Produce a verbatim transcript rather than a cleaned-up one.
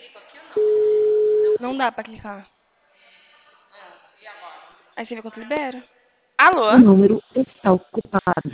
Não dá pra clicar. Aí você vê quanto libera. O Alô? número está ocupado.